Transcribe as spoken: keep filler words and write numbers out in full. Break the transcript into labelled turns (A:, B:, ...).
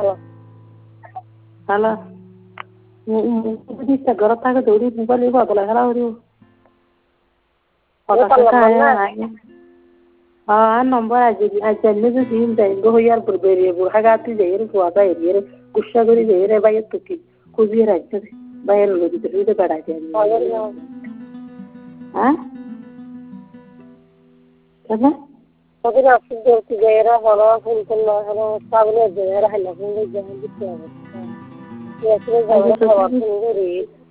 A: Halo. Jadi segera tak keduri bukan ibu atau lagi lah ibu. Apa kaya? Ah, nomor aja aja ni tu sih dah. Dua hari berberi berhagati jadi kuasa jadi kusya jadi jadi bayar tuki kuzi raja bayar lebih dari itu pada jadi. Ah? Apa? Tapi nasi jadi gaya hara pun hara sabun jadi hara hela pun jadi jangan gitu. Ya, sudah jangan hara pun jadi.